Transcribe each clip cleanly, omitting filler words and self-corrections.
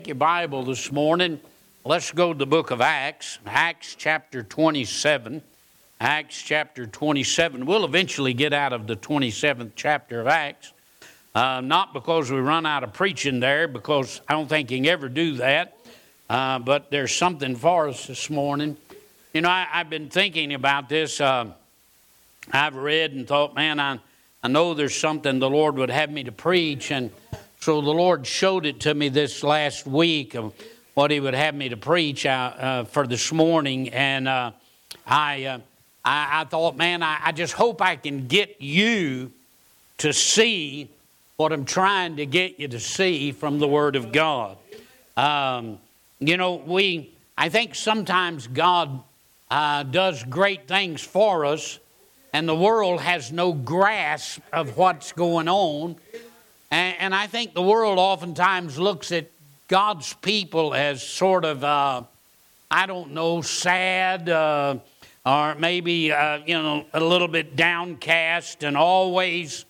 Your Bible this morning. Let's go to the book of Acts, Acts chapter 27. Acts chapter 27. We'll eventually get out of the 27th chapter of Acts. Not because we run out of preaching there, because I don't think you can ever do that. But there's something for us this morning. You know, I've been thinking about this. I've read and thought, man, I know there's something the Lord would have me to preach, and so the Lord showed it to me this last week of what He would have me to preach for this morning. And I thought, man, I just hope I can get you to see what I'm trying to get you to see from the Word of God. You know, I think sometimes God does great things for us, and the world has no grasp of what's going on. And I think the world oftentimes looks at God's people as sort of, sad, or maybe, a little bit downcast and always,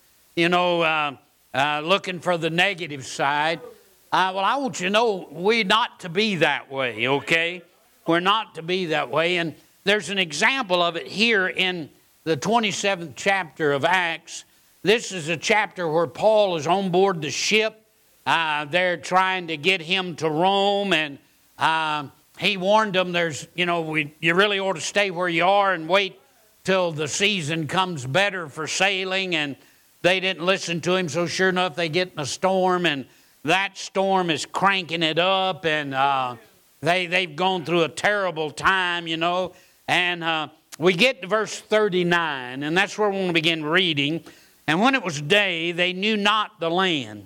looking for the negative side. Well, I want you to know we're not to be that way, okay? We're not to be that way. And there's an example of it here in the 27th chapter of Acts. This is a chapter where Paul is on board the ship. They're trying to get him to Rome, and he warned them, you really ought to stay where you are and wait till the season comes better for sailing, and they didn't listen to him, so sure enough they get in a storm, and that storm is cranking it up, and they've gone through a terrible time, and we get to verse 39, and that's where we want to begin reading. And when it was day, they knew not the land.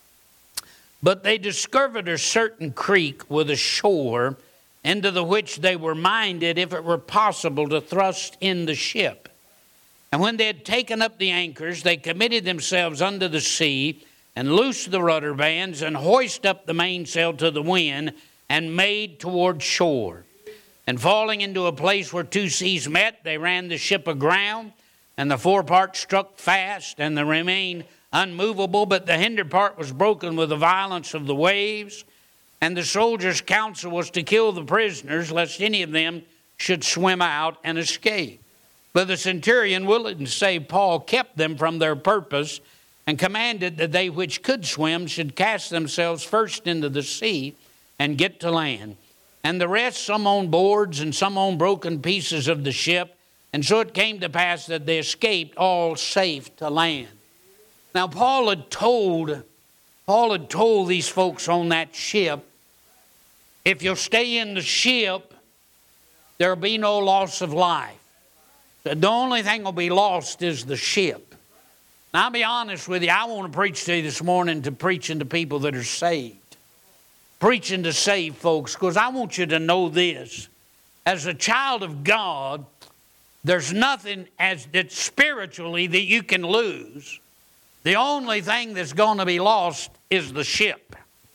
But they discovered a certain creek with a shore, into the which they were minded, if it were possible, to thrust in the ship. And when they had taken up the anchors, they committed themselves unto the sea, and loosed the rudder bands, and hoisted up the mainsail to the wind, and made toward shore. And falling into a place where two seas met, they ran the ship aground, and the forepart struck fast, and they remained unmovable, but the hinder part was broken with the violence of the waves. And the soldiers' counsel was to kill the prisoners, lest any of them should swim out and escape. But the centurion, willing to save Paul, kept them from their purpose, and commanded that they which could swim should cast themselves first into the sea and get to land. And the rest, some on boards and some on broken pieces of the ship. And so it came to pass that they escaped all safe to land. Now Paul had told these folks on that ship, if you'll stay in the ship, there'll be no loss of life. The only thing will be lost is the ship. Now I'll be honest with you, I want to preach to you this morning to preaching to people that are saved. Preaching to save folks, because I want you to know this. As a child of God, there's nothing that spiritually that you can lose. The only thing that's going to be lost is the ship.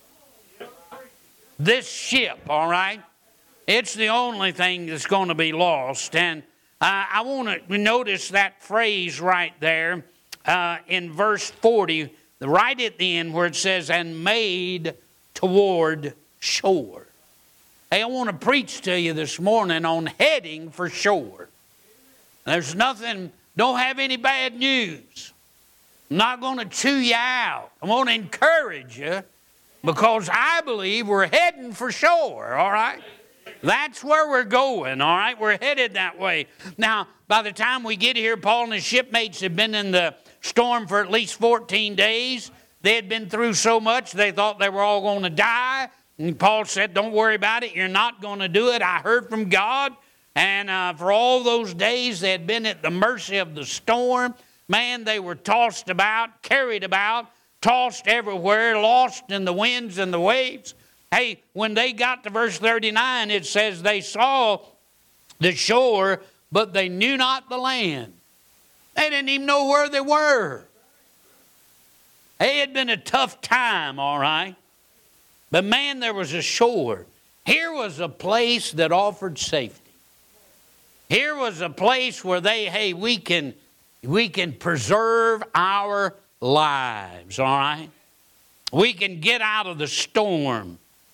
This ship, all right? It's the only thing that's going to be lost. And I want to notice that phrase right there in verse 40, right at the end where it says, and made toward shore. Hey, I want to preach to you this morning on heading for shore. There's nothing, don't have any bad news. I'm not going to chew you out. I want to encourage you because I believe we're heading for shore, all right? That's where we're going, all right? We're headed that way. Now, by the time we get here, Paul and his shipmates have been in the storm for at least 14 days. They had been through so much, they thought they were all going to die. And Paul said, don't worry about it. You're not going to do it. I heard from God. And for all those days, they had been at the mercy of the storm. Man, they were tossed about, carried about, tossed everywhere, lost in the winds and the waves. Hey, when they got to verse 39, it says they saw the shore, but they knew not the land. They didn't even know where they were. It had been a tough time, all right. But man, there was a shore. Here was a place that offered safety. Here was a place where we can preserve our lives, all right? We can get out of the storm.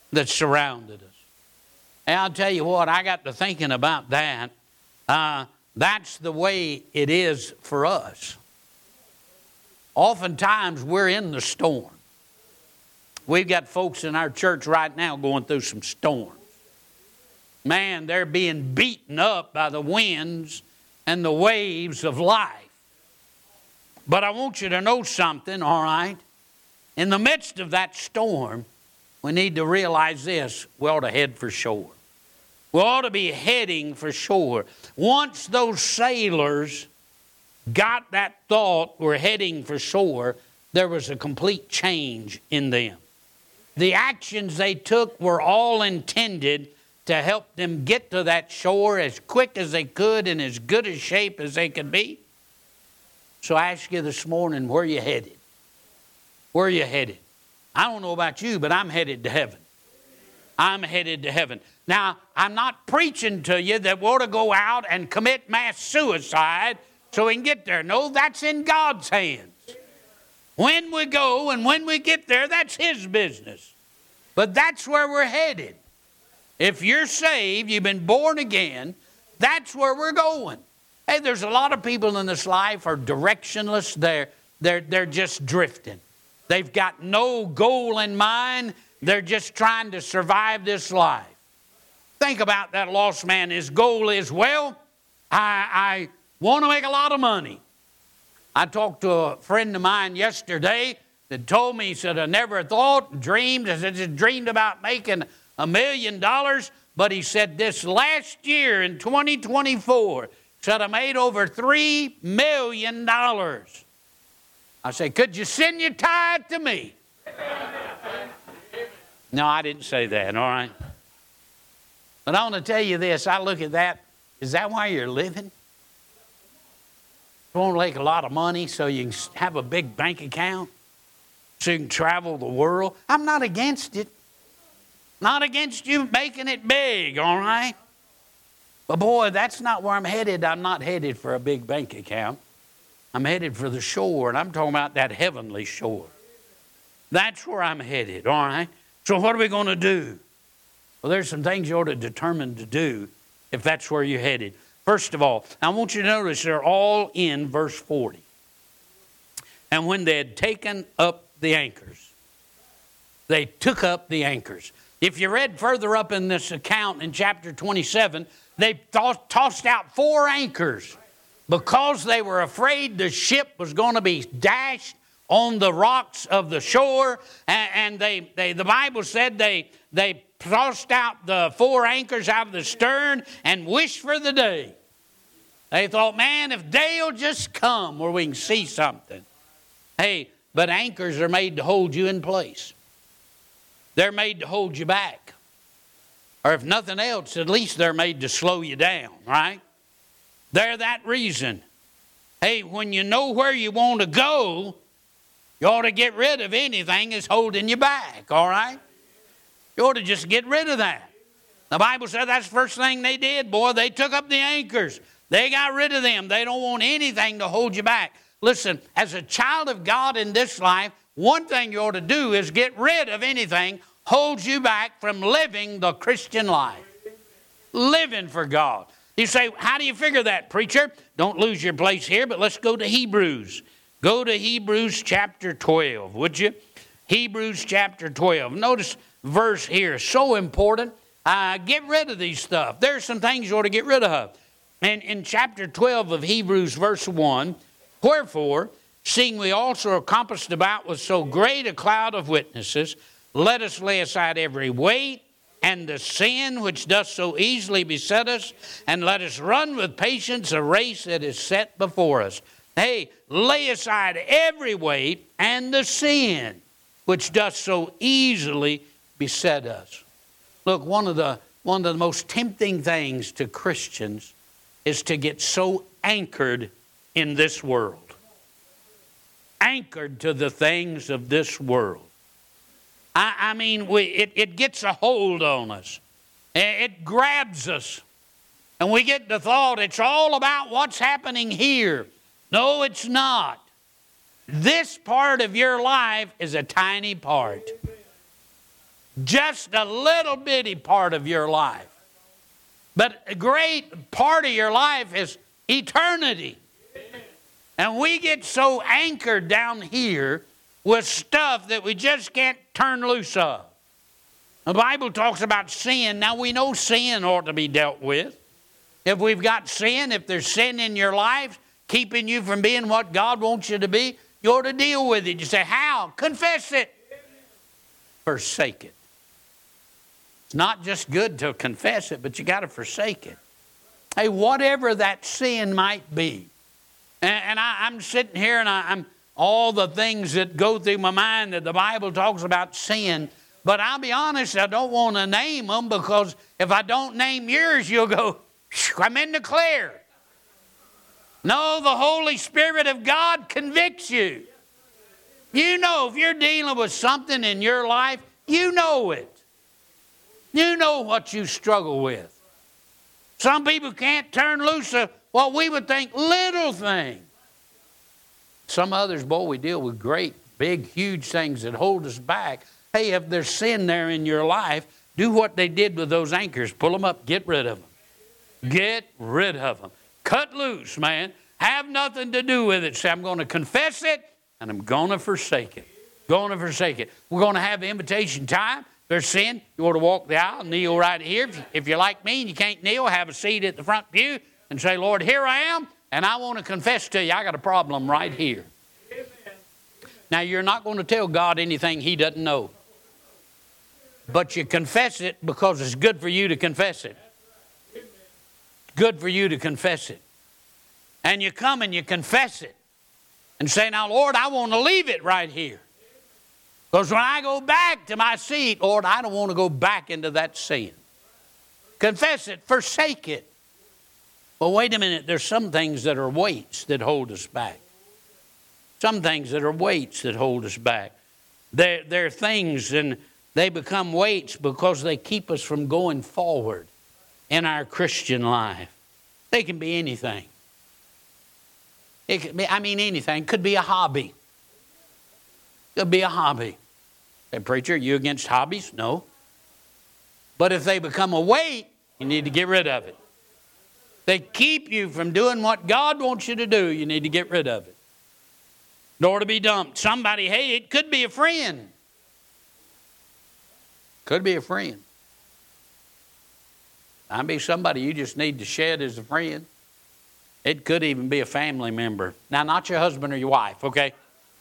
that surrounded us. And I'll tell you what, I got to thinking about that. That's the way it is for us. Oftentimes we're in the storm. We've got folks in our church right now going through some storms. Man, they're being beaten up by the winds and the waves of life. But I want you to know something, all right? In the midst of that storm, we need to realize this: we ought to head for shore. We ought to be heading for shore. Once those sailors got that thought, we're heading for shore, there was a complete change in them. The actions they took were all intended to help them get to that shore as quick as they could in as good a shape as they could be. So I ask you this morning, where are you headed? Where are you headed? I don't know about you, but I'm headed to heaven. I'm headed to heaven. Now, I'm not preaching to you that we ought to go out and commit mass suicide so we can get there. No, that's in God's hands. When we go and when we get there, that's His business. But that's where we're headed. If you're saved, you've been born again, that's where we're going. Hey, there's a lot of people in this life are directionless. They're just drifting. They've got no goal in mind. They're just trying to survive this life. Think about that lost man. His goal is, well, I want to make a lot of money. I talked to a friend of mine yesterday that told me, he said, I never thought, dreamed, I just dreamed about making $1 million. But he said this last year in 2024, said I made over $3 million. I said, could you send your tithe to me? No, I didn't say that, all right? But I want to tell you this. I look at that. Is that why you're living? You want to make a lot of money so you can have a big bank account? So you can travel the world? I'm not against it. Not against you making it big, all right? But boy, that's not where I'm headed. I'm not headed for a big bank account. I'm headed for the shore, and I'm talking about that heavenly shore. That's where I'm headed, all right? So what are we going to do? Well, there's some things you ought to determine to do if that's where you're headed. First of all, I want you to notice they're all in verse 40. And when they had taken up the anchors, they took up the anchors. If you read further up in this account in chapter 27, they tossed out 4 anchors because they were afraid the ship was going to be dashed on the rocks of the shore. And the Bible said they tossed out the 4 anchors out of the stern and wished for the day. They thought, man, if day will just come where we can see something. Hey, but anchors are made to hold you in place. They're made to hold you back. Or if nothing else, at least they're made to slow you down, right? They're that reason. Hey, when you know where you want to go, you ought to get rid of anything that's holding you back, all right? You ought to just get rid of that. The Bible said that's the first thing they did, boy. They took up the anchors. They got rid of them. They don't want anything to hold you back. Listen, as a child of God in this life, one thing you ought to do is get rid of anything holds you back from living the Christian life. Living for God. You say, how do you figure that, preacher? Don't lose your place here, but let's go to Hebrews. Go to Hebrews chapter 12, would you? Hebrews chapter 12. Notice verse here, so important. Get rid of these stuff. There's some things you ought to get rid of. And in chapter 12 of Hebrews, verse 1, wherefore, seeing we also are compassed about with so great a cloud of witnesses, let us lay aside every weight and the sin which doth so easily beset us, and let us run with patience a race that is set before us. Hey, lay aside every weight and the sin which doth so easily beset us. Look, one of the most tempting things to Christians is to get so anchored in this world. Anchored to the things of this world. I mean, it gets a hold on us. It grabs us. And we get the thought it's all about what's happening here. No, it's not. This part of your life is a tiny part. just a little bitty part of your life. But a great part of your life is eternity. And we get so anchored down here with stuff that we just can't turn loose of. The Bible talks about sin. Now we know sin ought to be dealt with. If we've got sin, if there's sin in your life keeping you from being what God wants you to be, you ought to deal with it. You say, how? Confess it. Forsake it. It's not just good to confess it, but you got to forsake it. Hey, whatever that sin might be. And I'm sitting here and I'm all the things that go through my mind that the Bible talks about sin. But I'll be honest, I don't want to name them, because if I don't name yours, you'll go, I'm in the clear. No, the Holy Spirit of God convicts you. You know, if you're dealing with something in your life, you know it. You know what you struggle with. Some people can't turn loose of what we would think little things. Some others, boy, we deal with great, big, huge things that hold us back. Hey, if there's sin there in your life, do what they did with those anchors. Pull them up, get rid of them. Get rid of them. Cut loose, man. Have nothing to do with it. Say, I'm going to confess it and I'm going to forsake it. Going to forsake it. We're going to have invitation time. There's sin, you ought to walk the aisle, kneel right here. If you're like me and you can't kneel, have a seat at the front pew and say, Lord, here I am, and I want to confess to you, I got a problem right here. Amen. Now, you're not going to tell God anything He doesn't know. But you confess it because it's good for you to confess it. Good for you to confess it. And you come and you confess it and say, now, Lord, I want to leave it right here. Because when I go back to my seat, Lord, I don't want to go back into that sin. Confess it, forsake it. Well, wait a minute, there's some things that are weights that hold us back. Some things that are weights that hold us back. They're things, and they become weights because they keep us from going forward in our Christian life. They can be anything. It could be, anything. It could be a hobby. Could be a hobby. Say, preacher, you against hobbies? No. But if they become a weight, you need to get rid of it. They keep you from doing what God wants you to do. You need to get rid of it. In order to be dumped. Somebody, hey, it could be a friend. Could be a friend. Might be somebody you just need to shed as a friend. It could even be a family member. Now, not your husband or your wife, okay?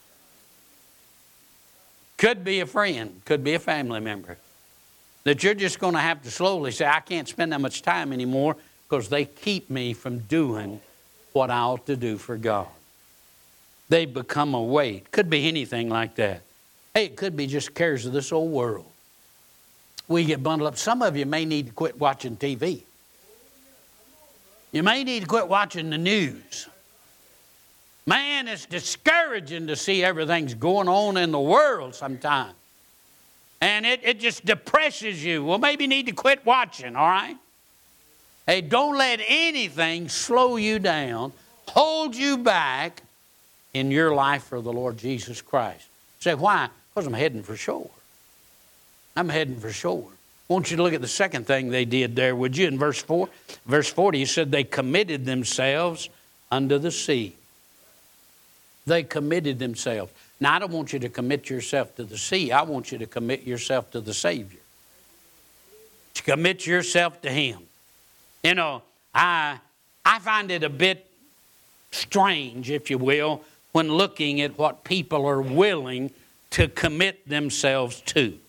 Could be a friend, could be a family member, that you're just going to have to slowly say, I can't spend that much time anymore because they keep me from doing what I ought to do for God. They become a weight. Could be anything like that. Hey, it could be just cares of this old world. We get bundled up. Some of you may need to quit watching TV. You may need to quit watching the news. Man, it's discouraging to see everything's going on in the world sometimes. And it just depresses you. Well, maybe you need to quit watching, all right? Hey, don't let anything slow you down, hold you back in your life for the Lord Jesus Christ. Say, why? Because I'm heading for shore. I'm heading for shore. I want you to look at the second thing they did there, would you? In verse 4, verse 40, he said they committed themselves unto the sea. They committed themselves. Now, I don't want you to commit yourself to the sea. I want you to commit yourself to the Savior. To commit yourself to Him. You know, I find it a bit strange, if you will, when looking at what people are willing to commit themselves to.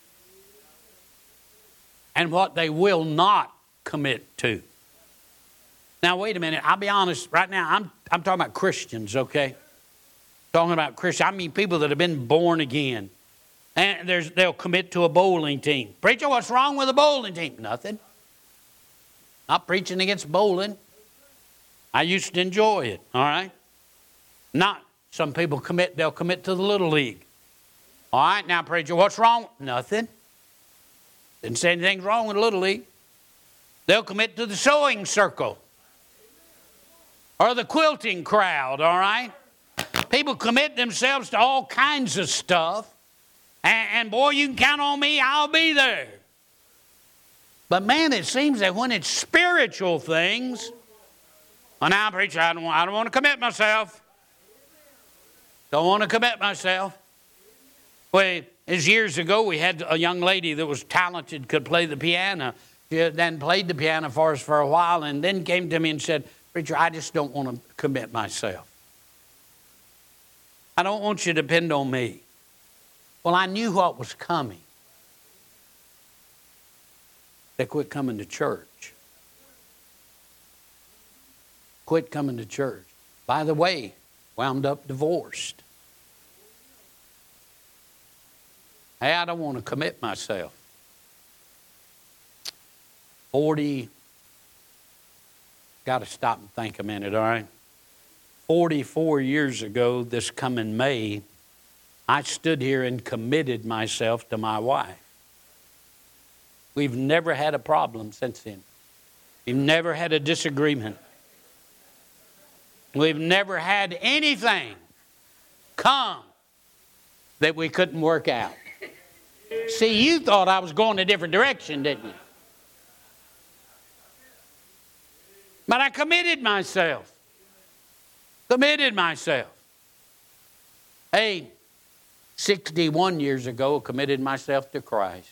And what they will not commit to. Now, wait a minute. I'll be honest. Right now, I'm talking about Christians, okay? Talking about Christians. I mean people that have been born again. And they'll commit to a bowling team. Preacher, what's wrong with a bowling team? Nothing. Not preaching against bowling. I used to enjoy it, all right? Not some people they'll commit to the Little League. All right, now, preacher, what's wrong? Nothing. Didn't say anything's wrong with the Little League. They'll commit to the sewing circle. Or the quilting crowd, all right? People commit themselves to all kinds of stuff. And boy, you can count on me, I'll be there. But man, it seems that when it's spiritual things, well, now, preacher, I don't want to commit myself. Don't want to commit myself. Well, as years ago, we had a young lady that was talented, could play the piano. She then played the piano for us for a while and then came to me and said, preacher, I just don't want to commit myself. I don't want you to depend on me. Well, I knew what was coming. They quit coming to church. Quit coming to church. By the way, wound up divorced. Hey, I don't want to commit myself. 40, got to stop and think a minute, all right? 44 years ago, this coming May, I stood here and committed myself to my wife. We've never had a problem since then. We've never had a disagreement. We've never had anything come that we couldn't work out. See, you thought I was going a different direction, didn't you? But I committed myself. Committed myself. Hey, 61 years ago, committed myself to Christ.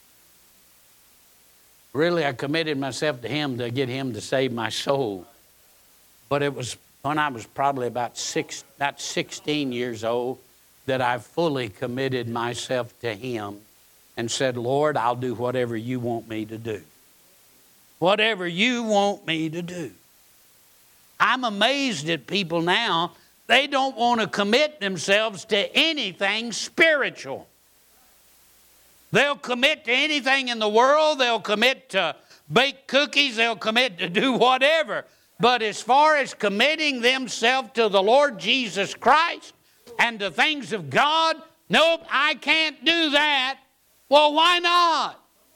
Really, I committed myself to Him to get Him to save my soul. But it was when I was probably about 16 years old that I fully committed myself to Him and said, Lord, I'll do whatever you want me to do. Whatever you want me to do. I'm amazed at people now. They don't want to commit themselves to anything spiritual. They'll commit to anything in the world. They'll commit to bake cookies. They'll commit to do whatever. But as far as committing themselves to the Lord Jesus Christ and to things of God, nope, I can't do that. Well, why not?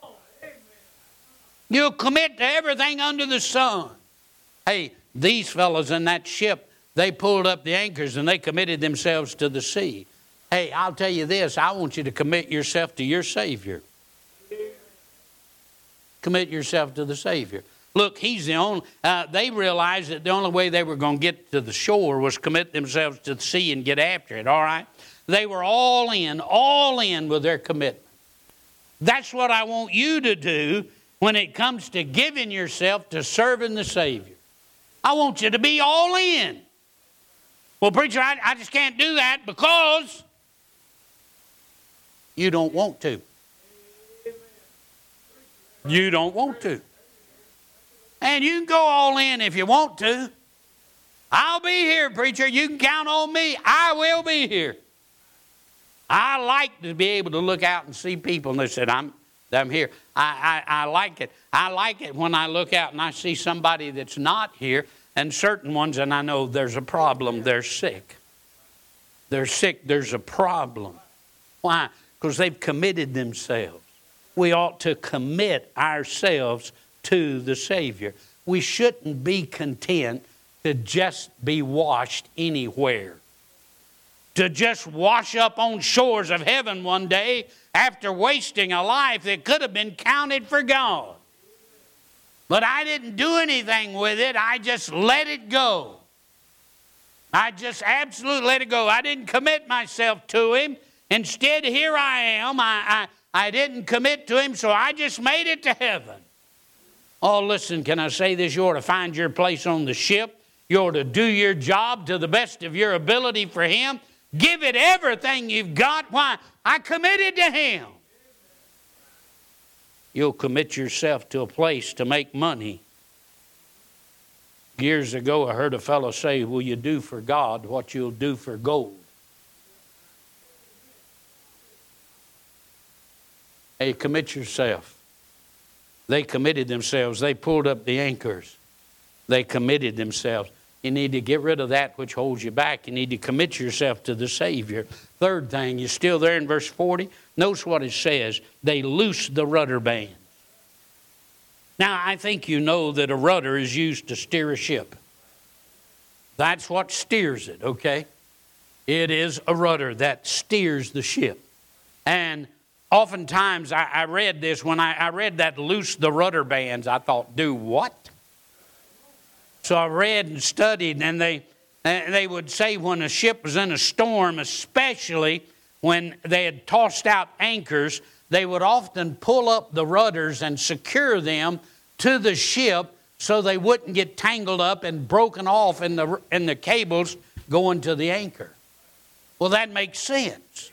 You'll commit to everything under the sun. Hey, these fellows in that ship, they pulled up the anchors and they committed themselves to the sea. Hey, I'll tell you this, I want you to commit yourself to your Savior. Commit yourself to the Savior. Look, He's the only, they realized that the only way they were going to get to the shore was commit themselves to the sea and get after it, all right? They were all in with their commitment. That's what I want you to do when it comes to giving yourself to serving the Savior. I want you to be all in. Well, preacher, I just can't do that because you don't want to. You don't want to. And you can go all in if you want to. I'll be here, preacher. You can count on me. I will be here. I like to be able to look out and see people and they said, I'm here. I like it. I like it when I look out and I see somebody that's not here and certain ones, and I know there's a problem. They're sick. They're sick. There's a problem. Why? Because they've committed themselves. We ought to commit ourselves to the Savior. We shouldn't be content to just be washed anywhere. To just wash up on shores of heaven one day after wasting a life that could have been counted for God. But I didn't do anything with it. I just let it go. I just absolutely let it go. I didn't commit myself to Him. Instead, here I am. I didn't commit to Him, so I just made it to heaven. Oh, listen, can I say this? You ought to find your place on the ship. You ought to do your job to the best of your ability for Him. Give it everything you've got. Why? I committed to Him. You'll commit yourself to a place to make money. Years ago, I heard a fellow say, will you do for God what you'll do for gold? Hey, commit yourself. They committed themselves. They pulled up the anchors. They committed themselves. You need to get rid of that which holds you back. You need to commit yourself to the Savior. Third thing, you're still there in verse 40. Notice what it says. They loosed the rudder bands. Now, I think you know that a rudder is used to steer a ship. That's what steers it, okay? It is a rudder that steers the ship. And oftentimes I read this, when I read that loose the rudder bands, I thought, do what? So I read and studied, and they would say when a ship was in a storm, especially when they had tossed out anchors, they would often pull up the rudders and secure them to the ship so they wouldn't get tangled up and broken off in the cables going to the anchor. Well, that makes sense.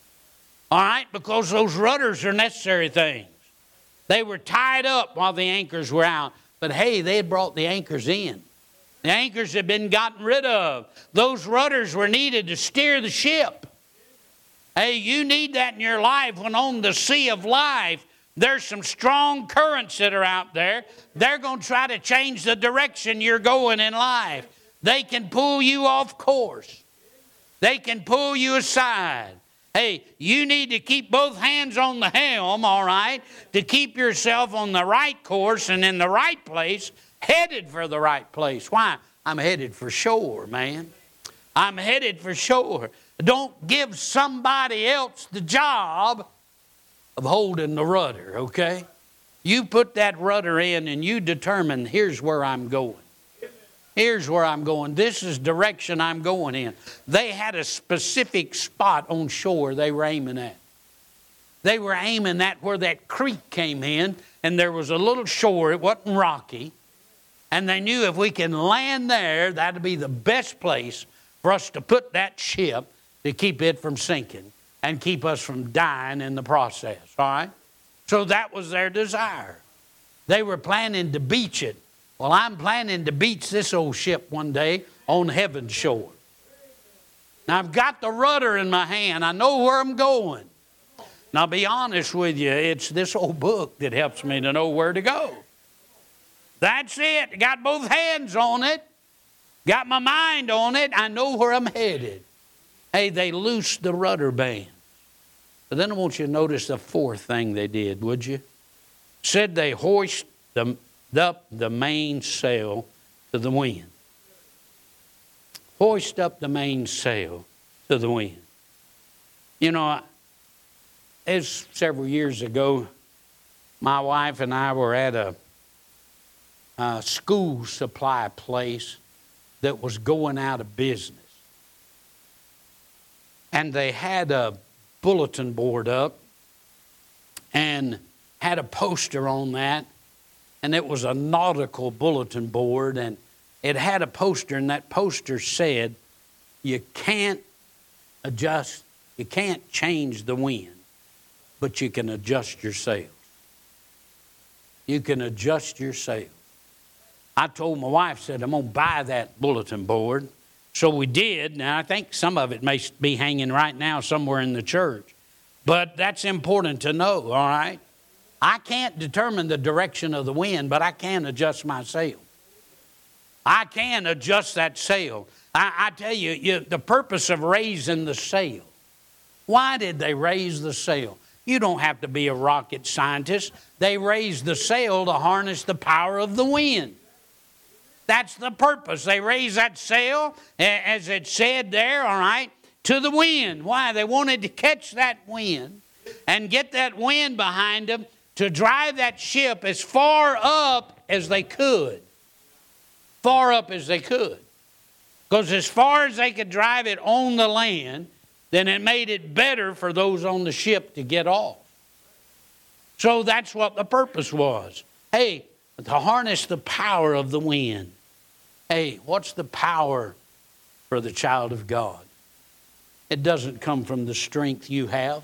All right, because those rudders are necessary things. They were tied up while the anchors were out. But hey, they had brought the anchors in. The anchors had been gotten rid of. Those rudders were needed to steer the ship. Hey, you need that in your life when on the sea of life, there's some strong currents that are out there. They're going to try to change the direction you're going in life. They can pull you off course. They can pull you aside. Hey, you need to keep both hands on the helm, all right, to keep yourself on the right course and in the right place, headed for the right place. Why? I'm headed for shore, man. I'm headed for shore. Don't give somebody else the job of holding the rudder, okay? You put that rudder in and you determine, here's where I'm going. Here's where I'm going. This is direction I'm going in. They had a specific spot on shore they were aiming at. They were aiming at where that creek came in, and there was a little shore. It wasn't rocky. And they knew if we can land there, that'd be the best place for us to put that ship to keep it from sinking and keep us from dying in the process, all right? So that was their desire. They were planning to beach it. Well, I'm planning to beach this old ship one day on heaven's shore. Now, I've got the rudder in my hand. I know where I'm going. Now, I'll be honest with you, it's this old book that helps me to know where to go. That's it. Got both hands on it. Got my mind on it. I know where I'm headed. Hey, they loosed the rudder band. But then I want you to notice the fourth thing they did, would you? Said they hoisted up the mainsail to the wind. Hoist up the mainsail to the wind. You know, it's several years ago, my wife and I were at a school supply place that was going out of business. And they had a bulletin board up and had a poster on that. And it was a nautical bulletin board, and it had a poster, and that poster said, you can't change the wind, but you can adjust your sails. You can adjust your sails. I told my wife, said, I'm going to buy that bulletin board. So we did. Now, I think some of it may be hanging right now somewhere in the church. But that's important to know, all right? I can't determine the direction of the wind, but I can adjust my sail. I can adjust that sail. I tell you, the purpose of raising the sail. Why did they raise the sail? You don't have to be a rocket scientist. They raised the sail to harness the power of the wind. That's the purpose. They raised that sail, as it said there, all right, to the wind. Why? They wanted to catch that wind and get that wind behind them to drive that ship as far up as they could. Far up as they could. Because as far as they could drive it on the land, then it made it better for those on the ship to get off. So that's what the purpose was. Hey, to harness the power of the wind. Hey, what's the power for the child of God? It doesn't come from the strength you have.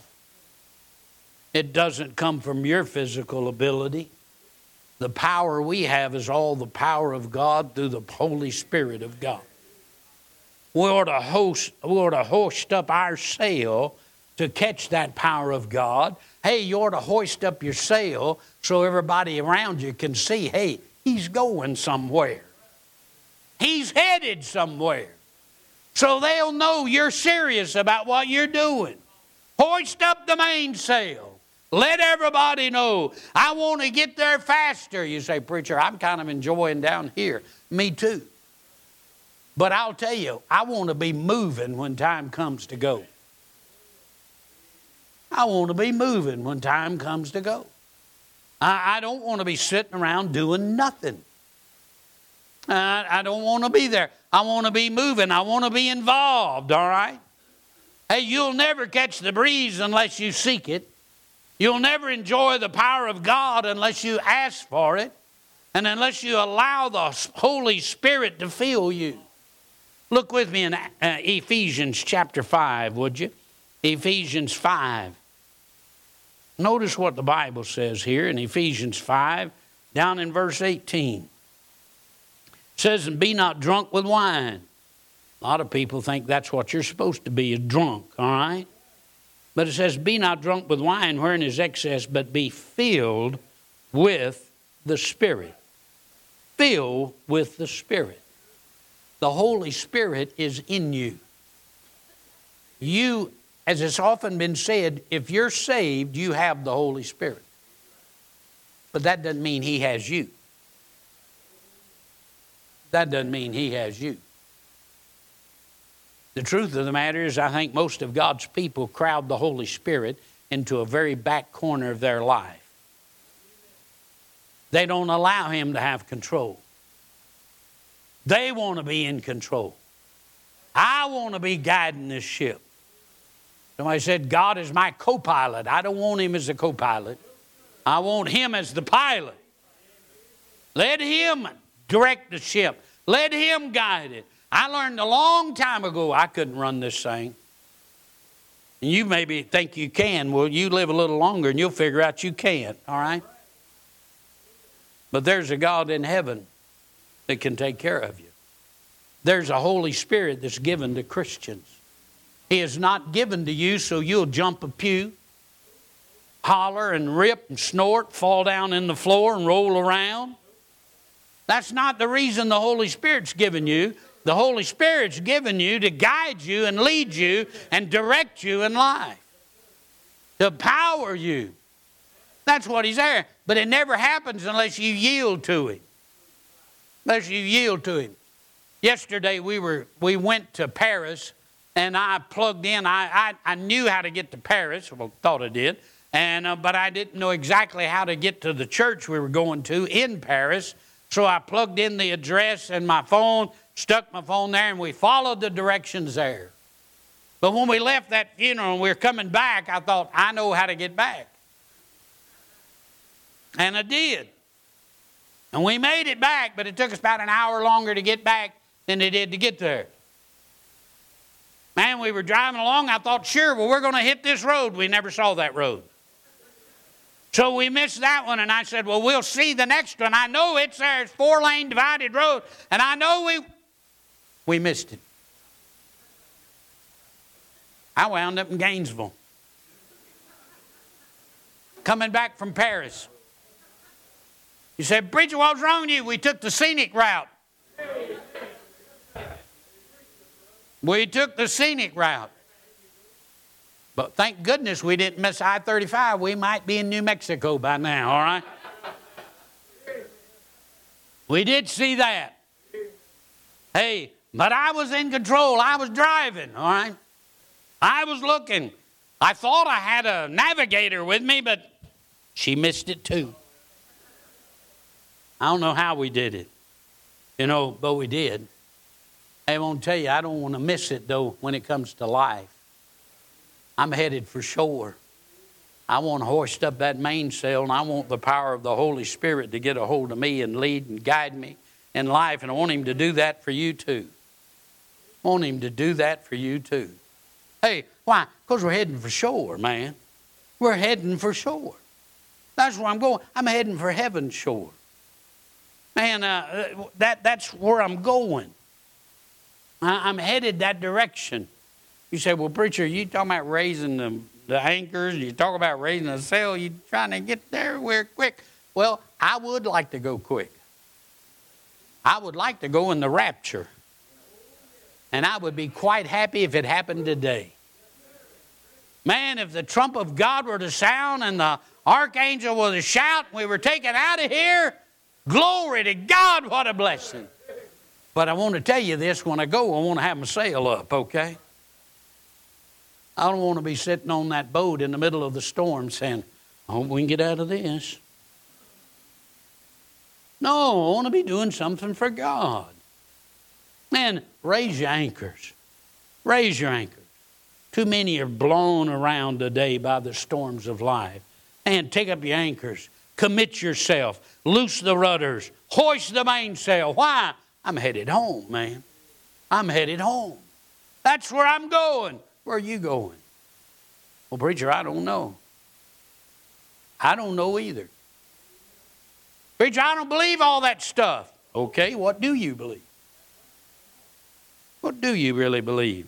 It doesn't come from your physical ability. The power we have is all the power of God through the Holy Spirit of God. We ought to hoist up our sail to catch that power of God. Hey, you ought to hoist up your sail so everybody around you can see, hey, he's going somewhere. He's headed somewhere. So they'll know you're serious about what you're doing. Hoist up the mainsail. Let everybody know. I want to get there faster. You say, preacher, I'm kind of enjoying down here. Me too. But I'll tell you, I want to be moving when time comes to go. I want to be moving when time comes to go. I don't want to be sitting around doing nothing. I don't want to be there. I want to be moving. I want to be involved, all right? Hey, you'll never catch the breeze unless you seek it. You'll never enjoy the power of God unless you ask for it and unless you allow the Holy Spirit to fill you. Look with me in Ephesians chapter 5, would you? Ephesians 5. Notice what the Bible says here in Ephesians 5, down in verse 18. It says, and be not drunk with wine. A lot of people think that's what you're supposed to be, is drunk, all right? But it says, be not drunk with wine wherein is excess, but be filled with the Spirit. Filled with the Spirit. The Holy Spirit is in you. You, as it's often been said, if you're saved, you have the Holy Spirit. But that doesn't mean He has you. That doesn't mean He has you. The truth of the matter is, I think most of God's people crowd the Holy Spirit into a very back corner of their life. They don't allow Him to have control. They want to be in control. I want to be guiding this ship. Somebody said, God is my co-pilot. I don't want Him as a co-pilot. I want Him as the pilot. Let Him direct the ship. Let Him guide it. I learned a long time ago I couldn't run this thing. And you maybe think you can. Well, you live a little longer and you'll figure out you can't, all right? But there's a God in heaven that can take care of you. There's a Holy Spirit that's given to Christians. He is not given to you so you'll jump a pew, holler and rip and snort, fall down in the floor and roll around. That's not the reason the Holy Spirit's given you. The Holy Spirit's given you to guide you and lead you and direct you in life. To power you. That's what He's there. But it never happens unless you yield to Him. Unless you yield to Him. Yesterday we went to Paris and I plugged in. I knew how to get to Paris. Well, thought I did. But I didn't know exactly how to get to the church we were going to in Paris. So I plugged in the address in my phone, stuck my phone there, and we followed the directions there. But when we left that funeral and we were coming back, I thought, I know how to get back. And I did. And we made it back, but it took us about an hour longer to get back than it did to get there. Man, we were driving along. I thought, sure, well, we're going to hit this road. We never saw that road. So we missed that one, and I said, well, we'll see the next one. I know it's there. It's 4-lane divided road, and I know we missed it. I wound up in Gainesville. Coming back from Paris. You said, preacher, what's wrong with you? We took the scenic route. We took the scenic route. But thank goodness we didn't miss I-35. We might be in New Mexico by now, all right? We did see that. Hey, but I was in control. I was driving, all right? I was looking. I thought I had a navigator with me, but she missed it too. I don't know how we did it, but we did. I want to tell you, I don't want to miss it, though, when it comes to life. I'm headed for shore. I want to hoist up that mainsail, and I want the power of the Holy Spirit to get a hold of me and lead and guide me in life, and I want Him to do that for you too. I want Him to do that for you too. Hey, why? Because we're heading for shore, man. We're heading for shore. That's where I'm going. I'm heading for heaven's shore. Man, that's where I'm going. I'm headed that direction. You say, well, preacher, you talking about raising the anchors, you talk about raising the sail, you trying to get there real quick. Well, I would like to go quick. I would like to go in the rapture. And I would be quite happy if it happened today. Man, if the trump of God were to sound and the archangel were to shout and we were taken out of here, glory to God, what a blessing. But I want to tell you this, when I go, I want to have my sail up, okay? I don't want to be sitting on that boat in the middle of the storm saying, I hope we can get out of this. No, I want to be doing something for God. Man, raise your anchors. Raise your anchors. Too many are blown around today by the storms of life. And take up your anchors. Commit yourself. Loose the rudders. Hoist the mainsail. Why? I'm headed home, man. I'm headed home. That's where I'm going. Where are you going? Well, preacher, I don't know. I don't know either. Preacher, I don't believe all that stuff. Okay, what do you believe? What do you really believe?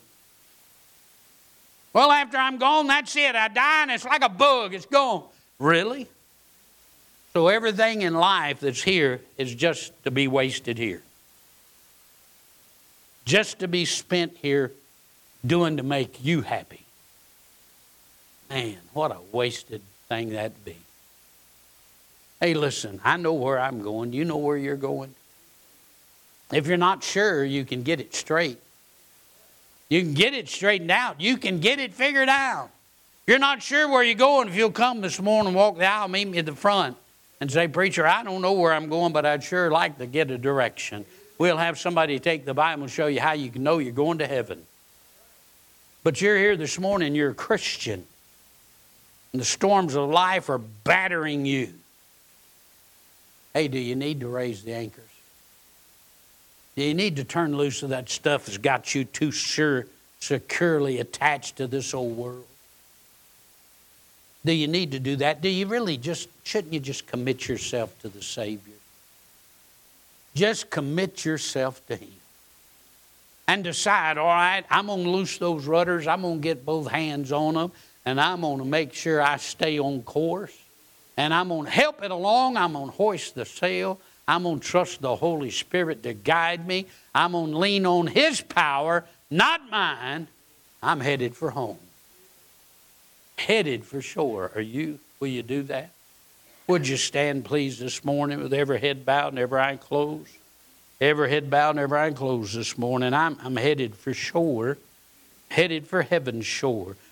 Well, after I'm gone, that's it. I die and it's like a bug. It's gone. Really? So everything in life that's here is just to be wasted here. Just to be spent here doing to make you happy. Man, what a wasted thing that'd be. Hey, listen, I know where I'm going. Do you know where you're going? If you're not sure, you can get it straight. You can get it straightened out. You can get it figured out. If you're not sure where you're going, if you'll come this morning and walk the aisle, meet me at the front and say, preacher, I don't know where I'm going, but I'd sure like to get a direction. We'll have somebody take the Bible and show you how you can know you're going to heaven. But you're here this morning, you're a Christian. And the storms of life are battering you. Hey, do you need to raise the anchors? Do you need to turn loose of that stuff that's got you too securely attached to this old world? Do you need to do that? Do you really shouldn't you just commit yourself to the Savior? Just commit yourself to Him. And decide, all right, I'm going to loose those rudders. I'm going to get both hands on them. And I'm going to make sure I stay on course. And I'm going to help it along. I'm going to hoist the sail. I'm going to trust the Holy Spirit to guide me. I'm going to lean on His power, not mine. I'm headed for home. Headed for shore. Are you? Will you do that? Would you stand, please, this morning with every head bowed and every eye closed? Every head bowed and every eye closed this morning. I'm headed for shore. Headed for heaven's shore.